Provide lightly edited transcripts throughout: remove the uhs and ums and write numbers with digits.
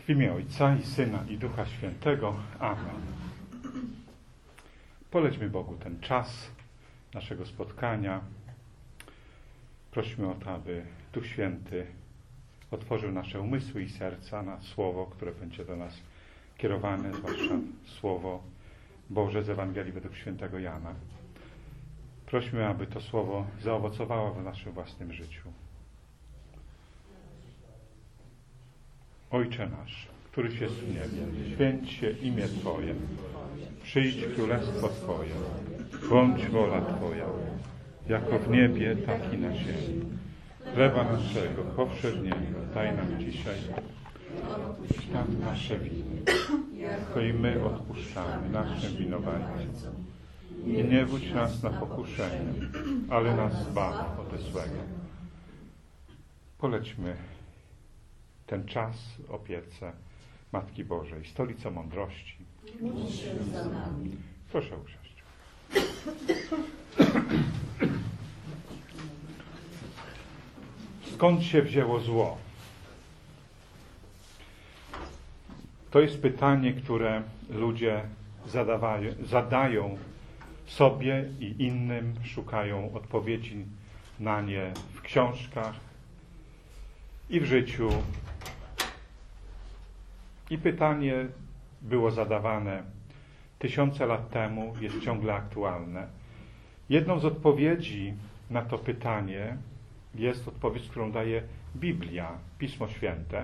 W imię Ojca i Syna i Ducha Świętego. Amen. Polećmy Bogu ten czas naszego spotkania. Prośmy o to, aby Duch Święty otworzył nasze umysły i serca na Słowo, które będzie do nas kierowane, zwłaszcza Słowo Boże z Ewangelii według świętego Jana. Prośmy, aby to Słowo zaowocowało w naszym własnym życiu. Ojcze nasz, któryś jest w niebie, święć się imię Twoje, przyjdź królestwo Twoje, bądź wola Twoja, jako w niebie, tak i na ziemi. Chleba naszego powszedniego daj nam dzisiaj, odpuść nam nasze winy, jako i my odpuszczamy naszym winowajcom. I nie wódź nas na pokuszenie, ale nas zbaw ode złego. Polećmy ten czas opiece Matki Bożej, Stolico Mądrości. Proszę usiąść. Skąd się wzięło zło? To jest pytanie, które ludzie zadają sobie i innym, szukają odpowiedzi na nie w książkach i w życiu. I pytanie było zadawane tysiące lat temu, jest ciągle aktualne. Jedną z odpowiedzi na to pytanie jest odpowiedź, którą daje Biblia, Pismo Święte.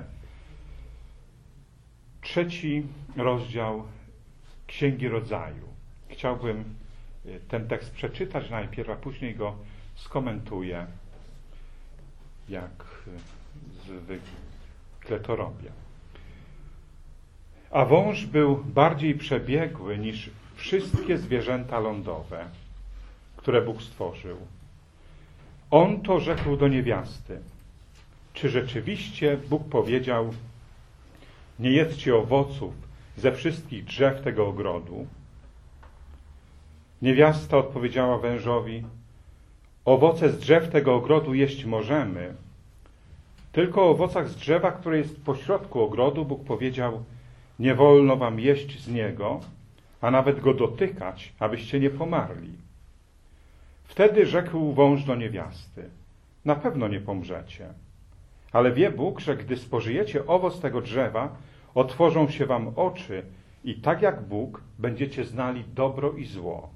3 rozdział Księgi Rodzaju. Chciałbym ten tekst przeczytać najpierw, a później go skomentuję, jak zwykle to robię. A wąż był bardziej przebiegły niż wszystkie zwierzęta lądowe, które Bóg stworzył. On to rzekł do niewiasty: czy rzeczywiście Bóg powiedział: nie jedzcie owoców ze wszystkich drzew tego ogrodu? Niewiasta odpowiedziała wężowi: owoce z drzew tego ogrodu jeść możemy, tylko o owocach z drzewa, które jest pośrodku ogrodu, Bóg powiedział: nie wolno wam jeść z niego, a nawet go dotykać, abyście nie pomarli. Wtedy rzekł wąż do niewiasty: na pewno nie pomrzecie, ale wie Bóg, że gdy spożyjecie owoc tego drzewa, otworzą się wam oczy i tak jak Bóg będziecie znali dobro i zło.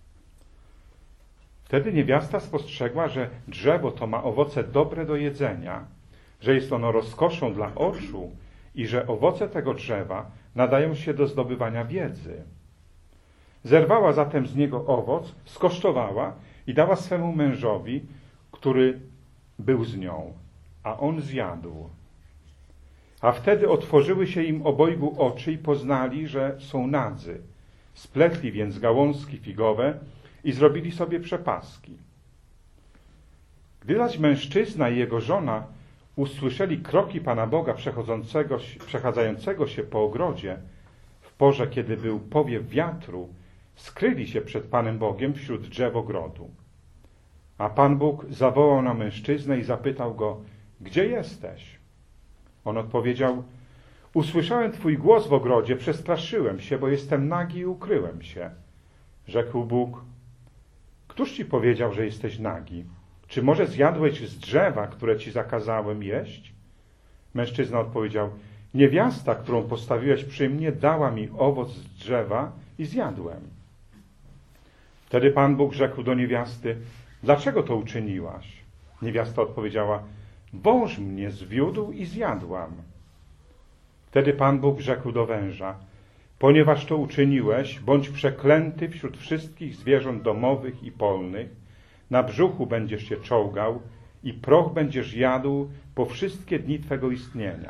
Wtedy niewiasta spostrzegła, że drzewo to ma owoce dobre do jedzenia, że jest ono rozkoszą dla oczu i że owoce tego drzewa nadają się do zdobywania wiedzy. Zerwała zatem z niego owoc, skosztowała i dała swemu mężowi, który był z nią, a on zjadł. A wtedy otworzyły się im obojgu oczy i poznali, że są nadzy. Spletli więc gałązki figowe i zrobili sobie przepaski. Gdy zaś mężczyzna i jego żona usłyszeli kroki Pana Boga przechadzającego się po ogrodzie, w porze, kiedy był powiew wiatru, skryli się przed Panem Bogiem wśród drzew ogrodu. A Pan Bóg zawołał na mężczyznę i zapytał go: gdzie jesteś? On odpowiedział: usłyszałem Twój głos w ogrodzie, przestraszyłem się, bo jestem nagi i ukryłem się. Rzekł Bóg: któż Ci powiedział, że jesteś nagi? Czy może zjadłeś z drzewa, które Ci zakazałem jeść? Mężczyzna odpowiedział: niewiasta, którą postawiłeś przy mnie, dała mi owoc z drzewa i zjadłem. Wtedy Pan Bóg rzekł do niewiasty: dlaczego to uczyniłaś? Niewiasta odpowiedziała: wąż mnie zwiódł i zjadłam. Wtedy Pan Bóg rzekł do węża: ponieważ to uczyniłeś, bądź przeklęty wśród wszystkich zwierząt domowych i polnych, na brzuchu będziesz się czołgał i proch będziesz jadł po wszystkie dni Twego istnienia.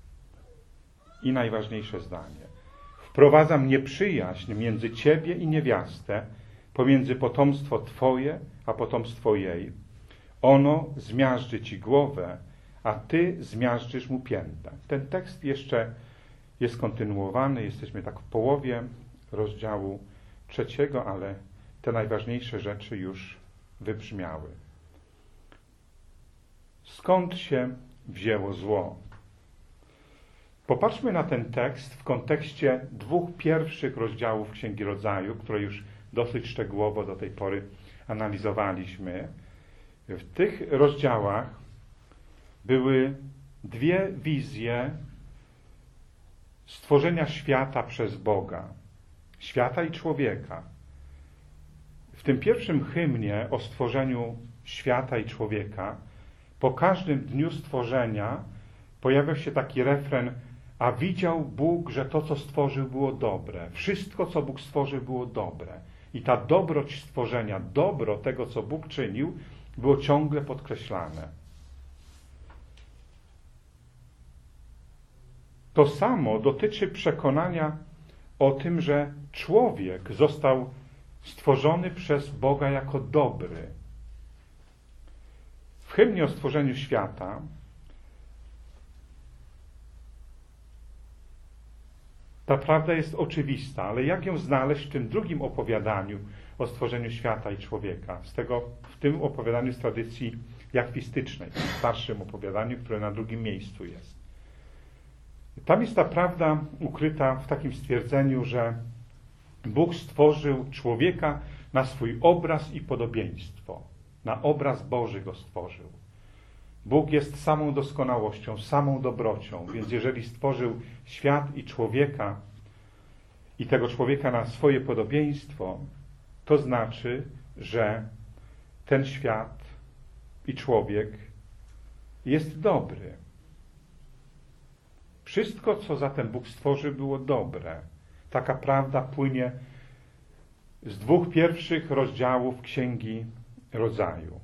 I najważniejsze zdanie: wprowadzam nieprzyjaźń między Ciebie i niewiastę, pomiędzy potomstwo Twoje a potomstwo jej. Ono zmiażdży Ci głowę, a Ty zmiażdżysz mu piętę. Ten tekst jeszcze jest kontynuowany, jesteśmy tak w połowie rozdziału 3, ale te najważniejsze rzeczy już wybrzmiały. Skąd się wzięło zło? Popatrzmy na ten tekst w kontekście 2 pierwszych rozdziałów Księgi Rodzaju, które już dosyć szczegółowo do tej pory analizowaliśmy. W tych rozdziałach były 2 wizje stworzenia świata przez Boga. Świata i człowieka. W tym pierwszym hymnie o stworzeniu świata i człowieka po każdym dniu stworzenia pojawiał się taki refren: a widział Bóg, że to, co stworzył, było dobre. Wszystko, co Bóg stworzył, było dobre. I ta dobroć stworzenia, dobro tego, co Bóg czynił, było ciągle podkreślane. To samo dotyczy przekonania o tym, że człowiek został stworzony przez Boga jako dobry. W hymnie o stworzeniu świata ta prawda jest oczywista, ale jak ją znaleźć w tym drugim opowiadaniu o stworzeniu świata i człowieka? W tym opowiadaniu z tradycji jachwistycznej, w starszym opowiadaniu, które na drugim miejscu jest. Tam jest ta prawda ukryta w takim stwierdzeniu, że Bóg stworzył człowieka na swój obraz i podobieństwo. Na obraz Boży go stworzył. Bóg jest samą doskonałością, samą dobrocią, więc jeżeli stworzył świat i człowieka i tego człowieka na swoje podobieństwo, to znaczy, że ten świat i człowiek jest dobry. Wszystko, co zatem Bóg stworzył, było dobre. Taka prawda płynie z 2 pierwszych rozdziałów Księgi Rodzaju.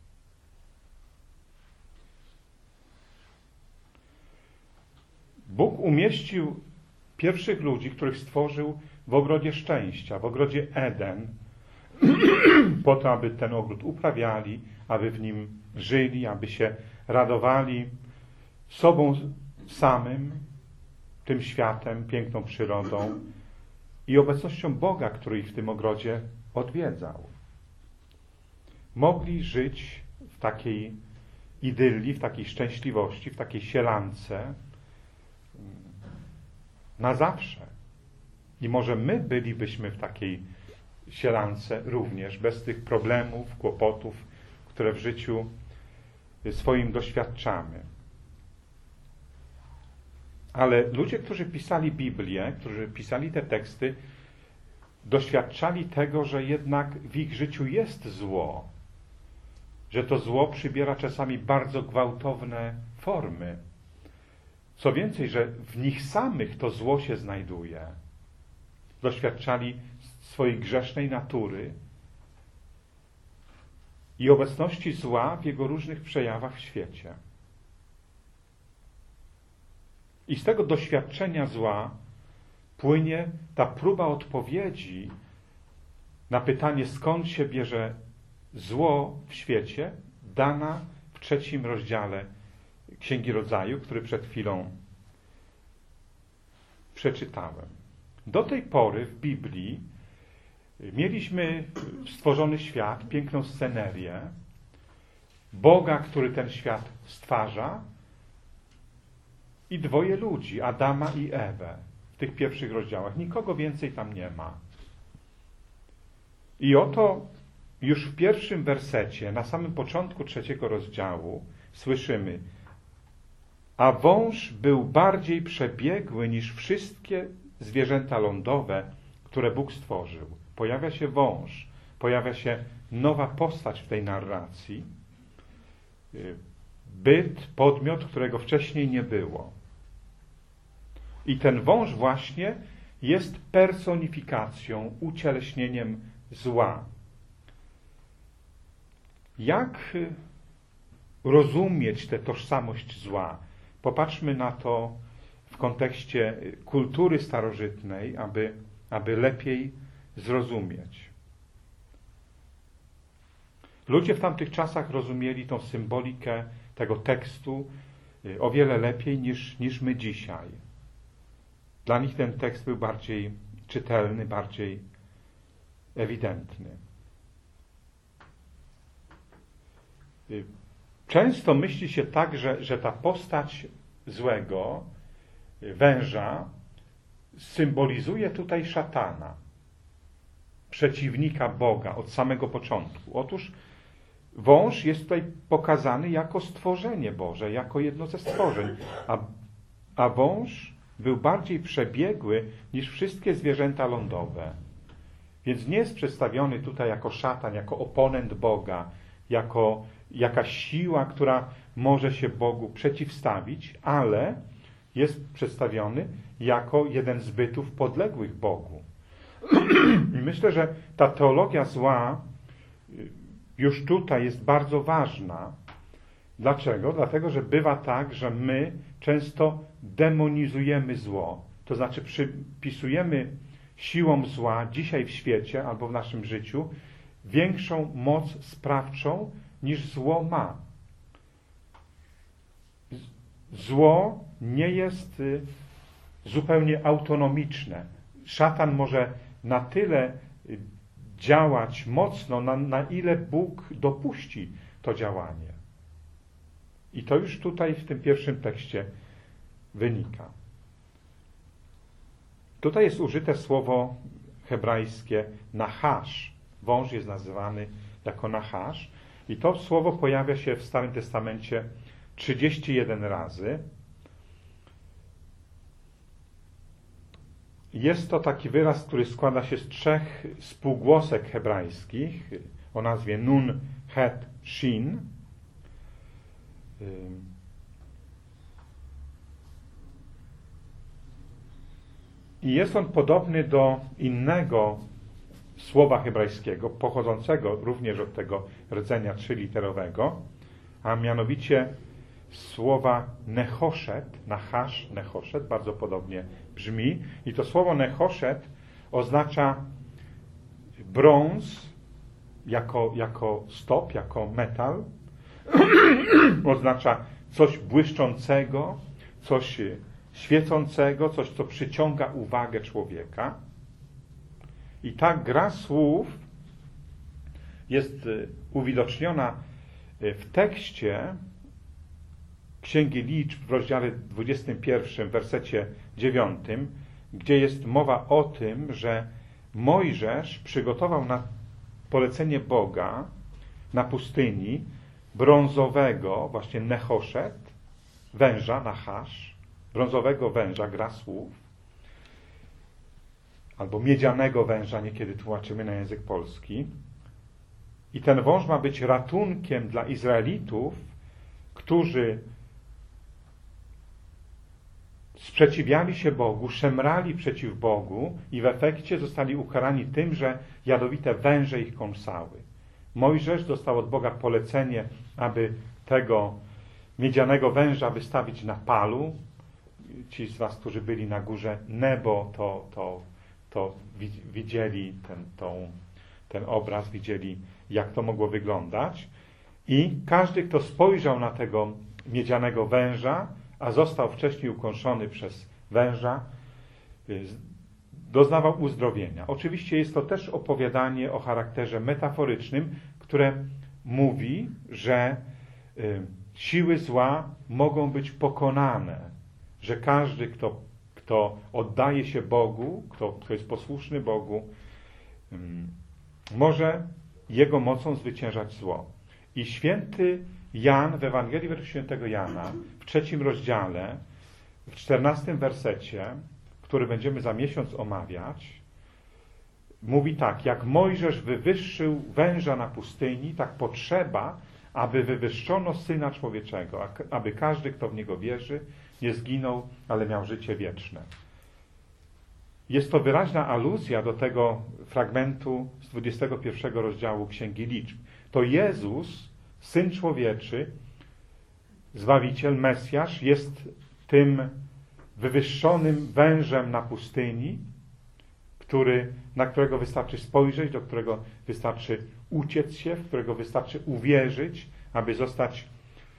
Bóg umieścił pierwszych ludzi, których stworzył w ogrodzie szczęścia, w ogrodzie Eden, po to, aby ten ogród uprawiali, aby w nim żyli, aby się radowali sobą samym, tym światem, piękną przyrodą i obecnością Boga, który ich w tym ogrodzie odwiedzał. Mogli żyć w takiej idylii, w takiej szczęśliwości, w takiej sielance na zawsze. I może my bylibyśmy w takiej sielance również, bez tych problemów, kłopotów, które w życiu swoim doświadczamy. Ale ludzie, którzy pisali Biblię, którzy pisali te teksty, doświadczali tego, że jednak w ich życiu jest zło, że to zło przybiera czasami bardzo gwałtowne formy. Co więcej, że w nich samych to zło się znajduje. Doświadczali swojej grzesznej natury i obecności zła w jego różnych przejawach w świecie. I z tego doświadczenia zła płynie ta próba odpowiedzi na pytanie, skąd się bierze zło w świecie, dana w 3 rozdziale Księgi Rodzaju, który przed chwilą przeczytałem. Do tej pory w Biblii mieliśmy stworzony świat, piękną scenerię, Boga, który ten świat stwarza, i 2 ludzi, Adama i Ewę, w tych pierwszych rozdziałach. Nikogo więcej tam nie ma. I oto już w pierwszym wersecie, na samym początku 3 rozdziału, słyszymy: a wąż był bardziej przebiegły niż wszystkie zwierzęta lądowe, które Bóg stworzył. Pojawia się wąż, pojawia się nowa postać w tej narracji. Byt, podmiot, którego wcześniej nie było. I ten wąż właśnie jest personifikacją, ucieleśnieniem zła. Jak rozumieć tę tożsamość zła? Popatrzmy na to w kontekście kultury starożytnej, aby lepiej zrozumieć. Ludzie w tamtych czasach rozumieli tą symbolikę tego tekstu o wiele lepiej niż my dzisiaj. Dla nich ten tekst był bardziej czytelny, bardziej ewidentny. Często myśli się tak, że ta postać złego węża symbolizuje tutaj szatana, przeciwnika Boga od samego początku. Otóż wąż jest tutaj pokazany jako stworzenie Boże, jako jedno ze stworzeń, a wąż był bardziej przebiegły niż wszystkie zwierzęta lądowe. Więc nie jest przedstawiony tutaj jako szatan, jako oponent Boga, jako jakaś siła, która może się Bogu przeciwstawić, ale jest przedstawiony jako jeden z bytów podległych Bogu. I myślę, że ta teologia zła już tutaj jest bardzo ważna. Dlaczego? Dlatego, że bywa tak, że my często demonizujemy zło. To znaczy przypisujemy siłom zła dzisiaj w świecie albo w naszym życiu większą moc sprawczą niż zło ma. Zło nie jest zupełnie autonomiczne. Szatan może na tyle działać mocno, na ile Bóg dopuści to działanie. I to już tutaj w tym pierwszym tekście wynika. Tutaj jest użyte słowo hebrajskie nachasz. Wąż jest nazywany jako nachasz. I to słowo pojawia się w Starym Testamencie 31 razy. Jest to taki wyraz, który składa się z 3 spółgłosek hebrajskich o nazwie nun, het, shin. I jest on podobny do innego słowa hebrajskiego, pochodzącego również od tego rdzenia 3-literowego, a mianowicie słowa nechoszet, nachasz, nechoszet, bardzo podobnie brzmi. I to słowo nechoszet oznacza brąz jako stop, jako metal. Oznacza coś błyszczącego, coś świecącego, coś, co przyciąga uwagę człowieka. I ta gra słów jest uwidoczniona w tekście Księgi Liczb w rozdziale 21, w wersecie 9, gdzie jest mowa o tym, że Mojżesz przygotował na polecenie Boga na pustyni brązowego, właśnie nechoszet, węża, nachasz, brązowego węża, gra słów, albo miedzianego węża, niekiedy tłumaczymy na język polski. I ten wąż ma być ratunkiem dla Izraelitów, którzy sprzeciwiali się Bogu, szemrali przeciw Bogu i w efekcie zostali ukarani tym, że jadowite węże ich kąsały. Mojżesz dostał od Boga polecenie, aby tego miedzianego węża wystawić na palu. Ci z was, którzy byli na górze Nebo, to widzieli ten obraz, widzieli, jak to mogło wyglądać. I każdy, kto spojrzał na tego miedzianego węża, a został wcześniej ukąszony przez węża, doznawał uzdrowienia. Oczywiście jest to też opowiadanie o charakterze metaforycznym, które mówi, że siły zła mogą być pokonane, że każdy, kto oddaje się Bogu, kto jest posłuszny Bogu, może Jego mocą zwyciężać zło. I święty Jan w Ewangelii według świętego Jana w 3 rozdziale, w 14 wersecie, który będziemy za miesiąc omawiać, mówi tak: jak Mojżesz wywyższył węża na pustyni, tak potrzeba, aby wywyższono Syna Człowieczego, aby każdy, kto w Niego wierzy, nie zginął, ale miał życie wieczne. Jest to wyraźna aluzja do tego fragmentu z 21 rozdziału Księgi Liczb. To Jezus, Syn Człowieczy, Zbawiciel, Mesjasz, jest tym wywyższonym wężem na pustyni, na którego wystarczy spojrzeć, do którego wystarczy uciec się, w którego wystarczy uwierzyć, aby zostać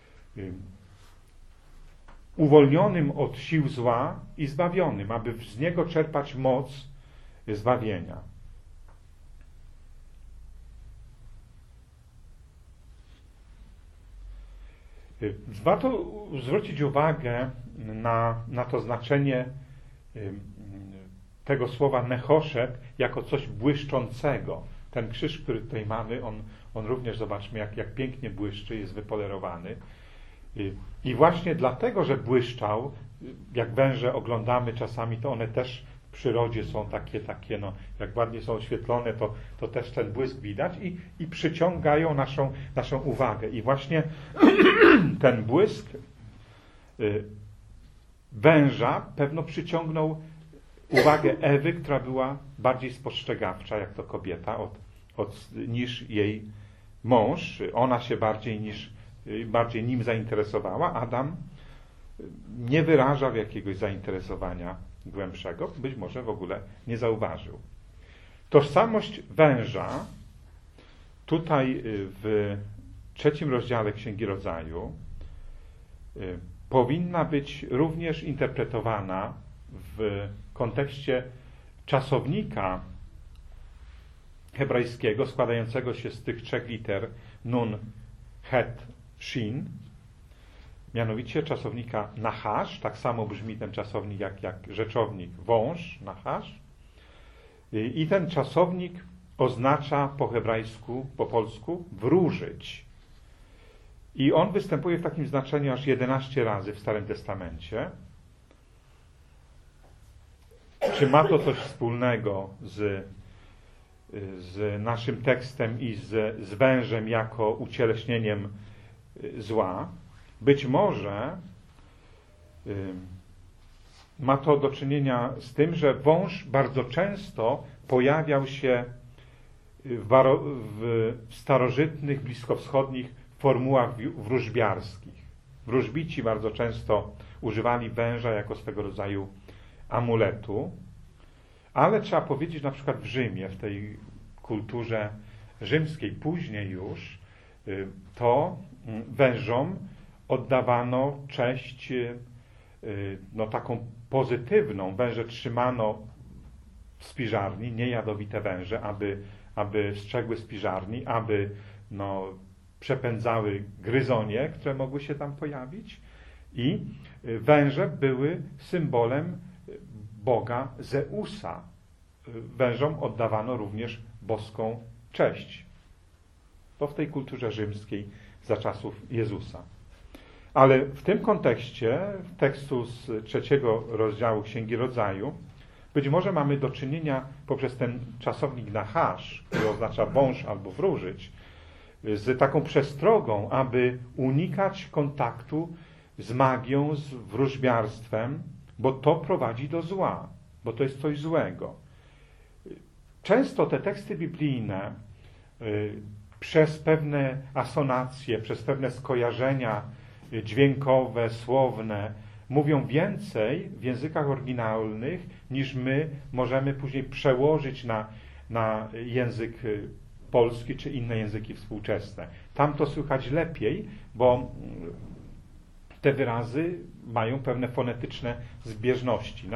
uwolnionym od sił zła i zbawionym, aby z niego czerpać moc zbawienia. Warto zwrócić uwagę na to znaczenie tego słowa nechoszet jako coś błyszczącego. Ten krzyż, który tutaj mamy, on również, zobaczmy, jak pięknie błyszczy, jest wypolerowany. I właśnie dlatego, że błyszczał, jak węże oglądamy czasami, to one też w przyrodzie są takie no, jak ładnie są oświetlone, to też ten błysk widać i przyciągają naszą uwagę. I właśnie ten błysk węża pewno przyciągnął uwagę Ewy, która była bardziej spostrzegawcza, jak to kobieta, niż jej mąż. Ona się bardziej nim zainteresowała. Adam nie wyrażał jakiegoś zainteresowania głębszego, być może w ogóle nie zauważył. Tożsamość węża tutaj w 3 rozdziale Księgi Rodzaju powinna być również interpretowana w kontekście czasownika hebrajskiego składającego się z tych 3 liter nun, het, shin, mianowicie czasownika nachasz, tak samo brzmi ten czasownik jak rzeczownik wąż, nachasz, i ten czasownik oznacza po hebrajsku, po polsku wróżyć. I on występuje w takim znaczeniu aż 11 razy w Starym Testamencie. Czy ma to coś wspólnego z naszym tekstem i z wężem jako ucieleśnieniem zła? Być może ma to do czynienia z tym, że wąż bardzo często pojawiał się w starożytnych, bliskowschodnich formułach wróżbiarskich. Wróżbici bardzo często używali węża jako swego rodzaju amuletu, ale trzeba powiedzieć, na przykład w Rzymie, w tej kulturze rzymskiej, później już, to wężom oddawano cześć no, taką pozytywną. Węże trzymano w spiżarni, niejadowite węże, aby strzegły spiżarni, aby no, przepędzały gryzonie, które mogły się tam pojawić. I węże były symbolem boga Zeusa. Wężom oddawano również boską cześć. To w tej kulturze rzymskiej za czasów Jezusa. Ale w tym kontekście tekstu z 3 rozdziału Księgi Rodzaju być może mamy do czynienia poprzez ten czasownik nachasz, który oznacza wąż albo wróżyć, z taką przestrogą, aby unikać kontaktu z magią, z wróżbiarstwem, bo to prowadzi do zła, bo to jest coś złego. Często te teksty biblijne przez pewne asonacje, przez pewne skojarzenia dźwiękowe, słowne, mówią więcej w językach oryginalnych, niż my możemy później przełożyć na język polski czy inne języki współczesne. Tam to słychać lepiej, bo te wyrazy mają pewne fonetyczne zbieżności.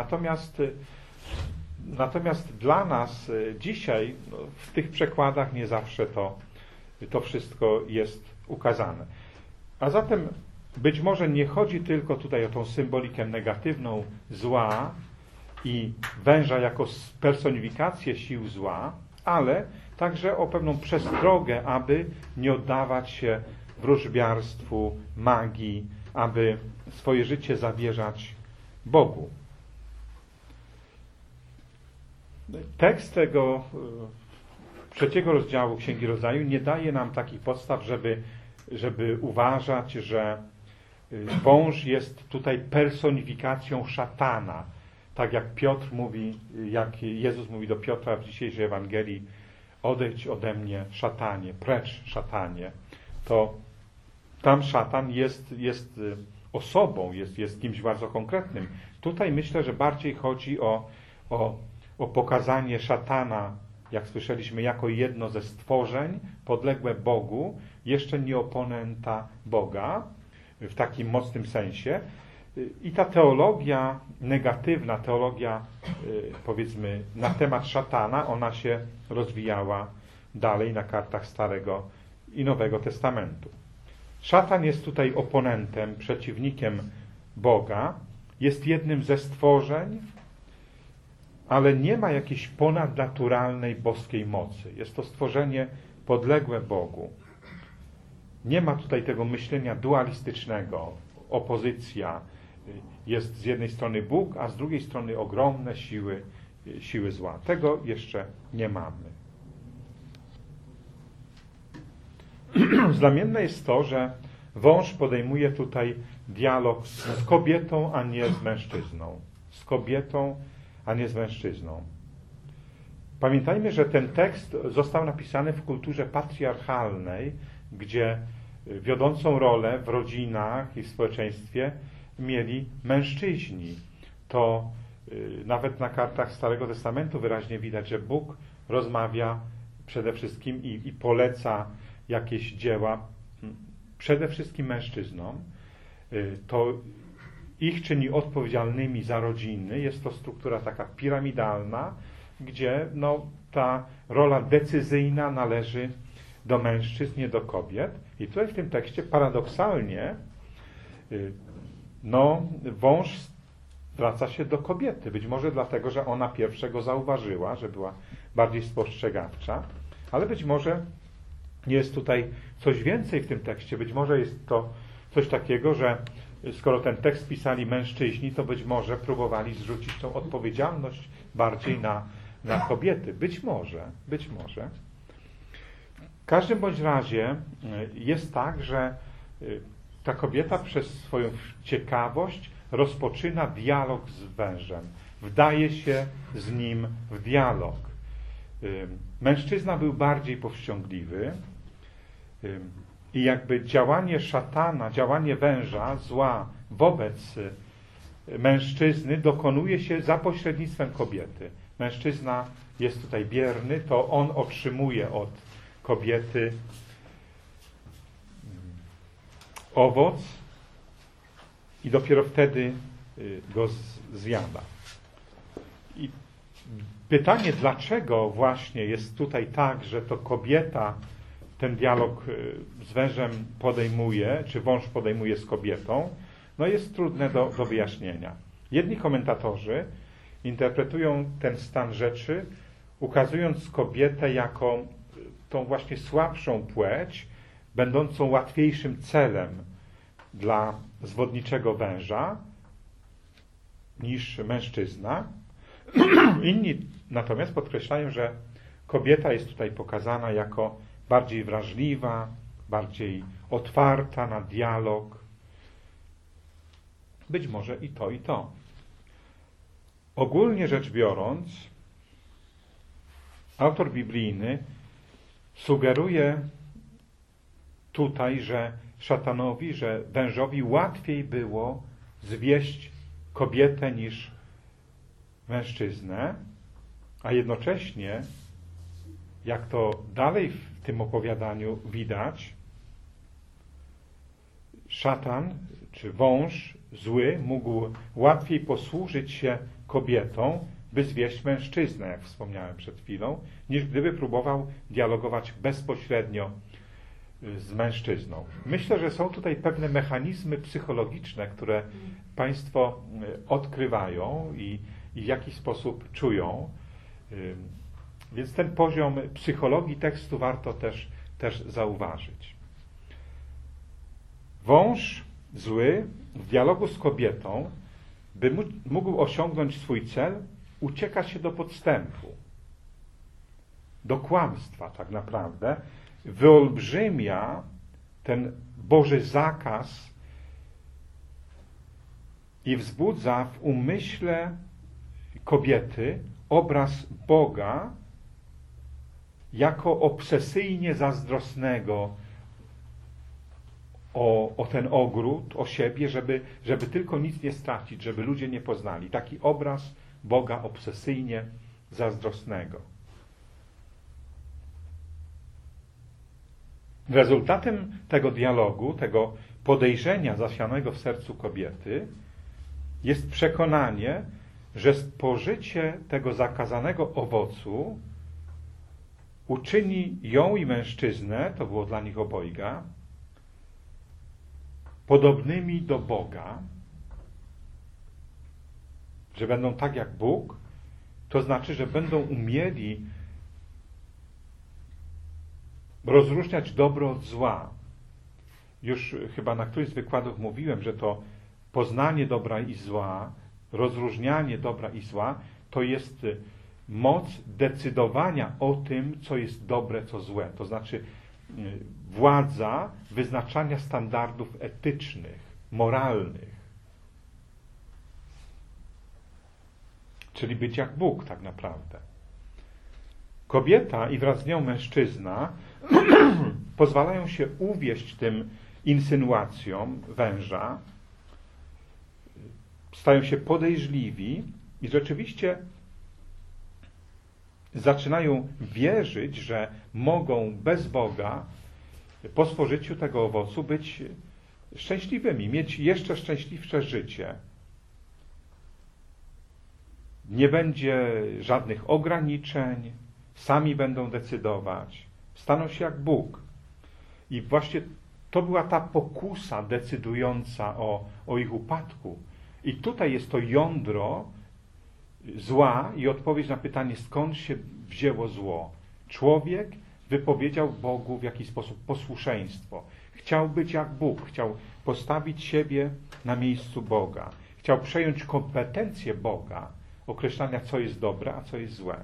Natomiast dla nas dzisiaj w tych przekładach nie zawsze to wszystko jest ukazane. A zatem być może nie chodzi tylko tutaj o tą symbolikę negatywną zła i węża jako personifikację sił zła, ale także o pewną przestrogę, aby nie oddawać się wróżbiarstwu, magii, aby swoje życie zawierzać Bogu. Tekst tego 3 rozdziału Księgi Rodzaju nie daje nam takich podstaw, żeby uważać, że wąż jest tutaj personifikacją szatana. Tak jak Piotr mówi, jak Jezus mówi do Piotra w dzisiejszej Ewangelii: odejdź ode mnie, szatanie, precz, szatanie. To tam szatan jest osobą, jest kimś bardzo konkretnym. Tutaj myślę, że bardziej chodzi o pokazanie szatana, jak słyszeliśmy, jako jedno ze stworzeń podległe Bogu, jeszcze nie oponenta Boga, w takim mocnym sensie. I ta teologia negatywna, teologia powiedzmy na temat szatana, ona się rozwijała dalej na kartach Starego i Nowego Testamentu. Szatan jest tutaj oponentem, przeciwnikiem Boga jest jednym ze stworzeń, ale nie ma jakiejś ponadnaturalnej boskiej mocy. Jest to stworzenie podległe Bogu. Nie ma tutaj tego myślenia dualistycznego, opozycja. Jest z jednej strony Bóg, a z drugiej strony ogromne siły zła. Tego jeszcze nie mamy. Znamienne jest to, że wąż podejmuje tutaj dialog z kobietą, a nie z mężczyzną. Z kobietą, a nie z mężczyzną. Pamiętajmy, że ten tekst został napisany w kulturze patriarchalnej, gdzie wiodącą rolę w rodzinach i w społeczeństwie mieli mężczyźni. To nawet na kartach Starego Testamentu wyraźnie widać, że Bóg rozmawia przede wszystkim i poleca jakieś dzieła przede wszystkim mężczyznom. To ich czyni odpowiedzialnymi za rodziny. Jest to struktura taka piramidalna, gdzie ta rola decyzyjna należy do mężczyzn, nie do kobiet. I tutaj w tym tekście paradoksalnie wąż zwraca się do kobiety. Być może dlatego, że ona pierwszego zauważyła, że była bardziej spostrzegawcza, ale być może jest tutaj coś więcej w tym tekście. Być może jest to coś takiego, że skoro ten tekst pisali mężczyźni, to być może próbowali zrzucić tą odpowiedzialność bardziej na kobiety. Być może. W każdym bądź razie jest tak, że ta kobieta przez swoją ciekawość rozpoczyna dialog z wężem. Wdaje się z nim w dialog. Mężczyzna był bardziej powściągliwy i jakby działanie szatana, działanie węża, zła wobec mężczyzny dokonuje się za pośrednictwem kobiety. Mężczyzna jest tutaj bierny, to on otrzymuje od kobiety owoc i dopiero wtedy go zjada. I pytanie, dlaczego właśnie jest tutaj tak, że to kobieta ten dialog z wężem podejmuje, czy wąż podejmuje z kobietą, jest trudne do wyjaśnienia. Jedni komentatorzy interpretują ten stan rzeczy, ukazując kobietę jako tą właśnie słabszą płeć, będącą łatwiejszym celem dla zwodniczego węża niż mężczyzna. Inni natomiast podkreślają, że kobieta jest tutaj pokazana jako bardziej wrażliwa, bardziej otwarta na dialog. Być może i to, i to. Ogólnie rzecz biorąc, autor biblijny sugeruje tutaj, że szatanowi, że wężowi łatwiej było zwieść kobietę niż mężczyznę, a jednocześnie, jak to dalej w tym opowiadaniu widać, szatan czy wąż zły mógł łatwiej posłużyć się kobietą, by zwieść mężczyznę, jak wspomniałem przed chwilą, niż gdyby próbował dialogować bezpośrednio z mężczyzną. Myślę, że są tutaj pewne mechanizmy psychologiczne, które Państwo odkrywają i w jakiś sposób czują. Więc ten poziom psychologii tekstu warto też zauważyć. Wąż zły w dialogu z kobietą, by mógł osiągnąć swój cel, ucieka się do podstępu, do kłamstwa tak naprawdę, wyolbrzymia ten Boży zakaz i wzbudza w umyśle kobiety obraz Boga jako obsesyjnie zazdrosnego o ten ogród, o siebie, żeby tylko nic nie stracić, żeby ludzie nie poznali. Taki obraz Boga obsesyjnie zazdrosnego. Rezultatem tego dialogu, tego podejrzenia zasianego w sercu kobiety jest przekonanie, że spożycie tego zakazanego owocu uczyni ją i mężczyznę, to było dla nich obojga, podobnymi do Boga że będą tak jak Bóg, to znaczy, że będą umieli rozróżniać dobro od zła. Już chyba na którymś z wykładów mówiłem, że to poznanie dobra i zła, rozróżnianie dobra i zła, to jest moc decydowania o tym, co jest dobre, co złe. To znaczy władza wyznaczania standardów etycznych, moralnych. Czyli być jak Bóg tak naprawdę. Kobieta i wraz z nią mężczyzna pozwalają się uwieść tym insynuacjom węża, stają się podejrzliwi i rzeczywiście zaczynają wierzyć, że mogą bez Boga po spożyciu tego owocu być szczęśliwymi, mieć jeszcze szczęśliwsze życie. Nie będzie żadnych ograniczeń, sami będą decydować, staną się jak Bóg. I właśnie to była ta pokusa decydująca o ich upadku. I tutaj jest to jądro zła i odpowiedź na pytanie, skąd się wzięło zło. Człowiek wypowiedział Bogu w jakiś sposób posłuszeństwo. Chciał być jak Bóg, chciał postawić siebie na miejscu Boga. Chciał przejąć kompetencje Boga, określania, co jest dobre, a co jest złe.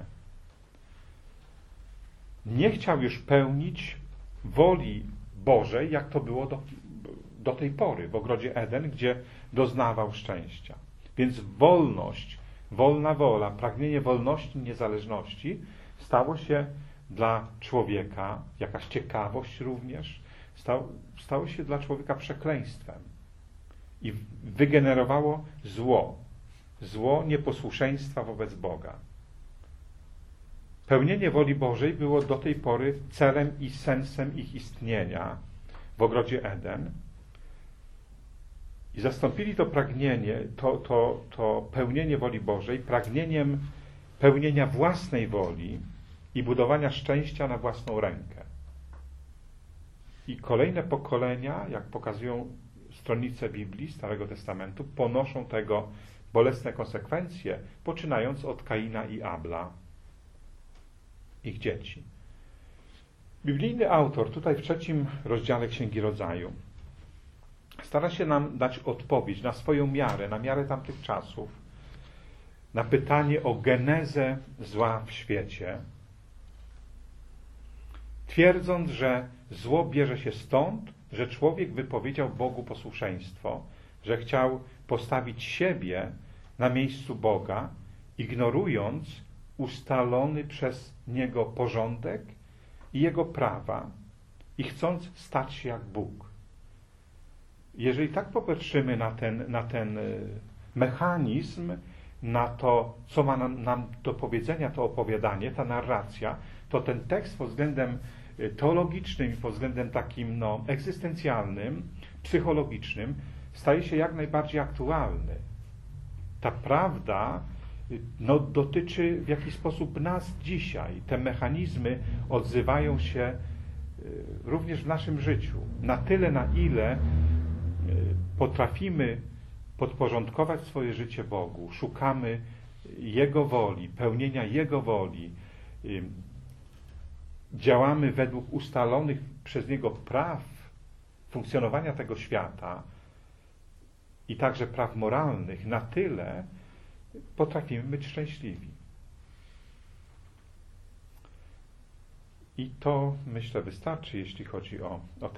Nie chciał już pełnić woli Bożej, jak to było do tej pory w ogrodzie Eden, gdzie doznawał szczęścia. Więc wolność, wolna wola, pragnienie wolności, niezależności stało się dla człowieka, jakaś ciekawość również, stało się dla człowieka przekleństwem. I wygenerowało zło. Zło nieposłuszeństwa wobec Boga. Pełnienie woli Bożej było do tej pory celem i sensem ich istnienia w ogrodzie Eden. I zastąpili to pragnienie, to pełnienie woli Bożej pragnieniem pełnienia własnej woli i budowania szczęścia na własną rękę. I kolejne pokolenia, jak pokazują stronnice Biblii, Starego Testamentu, ponoszą tego bolesne konsekwencje, poczynając od Kaina i Abla, ich dzieci. Biblijny autor, tutaj w 3 rozdziale Księgi Rodzaju, stara się nam dać odpowiedź na swoją miarę, na miarę tamtych czasów, na pytanie o genezę zła w świecie, twierdząc, że zło bierze się stąd, że człowiek wypowiedział Bogu posłuszeństwo, że chciał postawić siebie na miejscu Boga, ignorując ustalony przez Niego porządek i Jego prawa i chcąc stać się jak Bóg. Jeżeli tak popatrzymy na ten mechanizm, na to, co ma nam do powiedzenia to opowiadanie, ta narracja, to ten tekst pod względem teologicznym i pod względem takim egzystencjalnym, psychologicznym staje się jak najbardziej aktualny. Ta prawda dotyczy w jakiś sposób nas dzisiaj. Te mechanizmy odzywają się również w naszym życiu. Na tyle, na ile potrafimy podporządkować swoje życie Bogu, szukamy Jego woli, pełnienia Jego woli, działamy według ustalonych przez Niego praw funkcjonowania tego świata i także praw moralnych, na tyle potrafimy być szczęśliwi. I to, myślę, wystarczy, jeśli chodzi o ten